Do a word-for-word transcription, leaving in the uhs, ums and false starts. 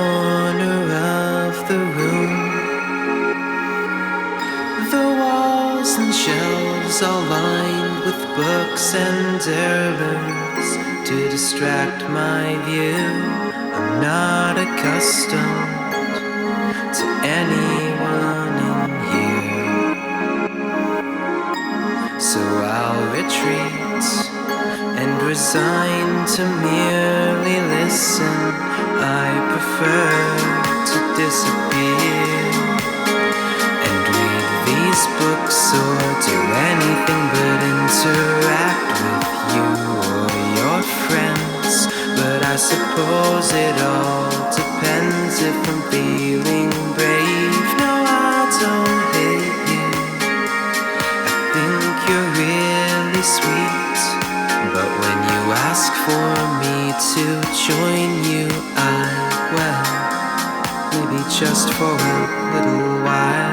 corner of the room. The walls and shelves are lined with books and heirlooms to distract my view. I'm not accustomed to anyone in here, so I'll retreat and resign to merely listen. I prefer to disappear and read these books or do anything but interact with you or your friends. But I suppose it all depends if I'm feeling brave. No, I don't hate you, I think you're really sweet. But when you ask for me to join you, I, well, maybe just for a little while